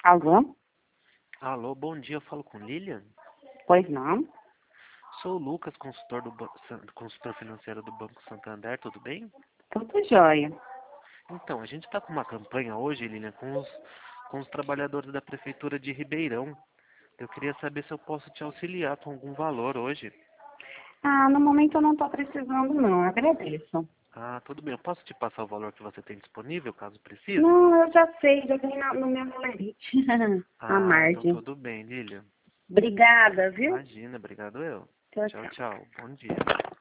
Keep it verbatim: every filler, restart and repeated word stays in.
Alô? Alô, bom dia, eu falo com Lilian? Pois não? Sou o Lucas, consultor, do, ban- san- consultor financeiro do Banco Santander, tudo bem? Tudo jóia. Então, a gente está com uma campanha hoje, Lilian, com os, com os trabalhadores da Prefeitura de Ribeirão. Eu queria saber se eu posso te auxiliar com algum valor hoje. Ah, no momento eu não estou precisando não, agradeço. Ah, tudo bem, eu posso te passar o valor que você tem disponível, caso precise? Não, eu já sei, já vi na- no meu valerite. A Ah, então margem. tudo bem, Lilian. Obrigada, viu? Imagina, obrigado eu. Tchau, Tchau, tchau. tchau, bom dia.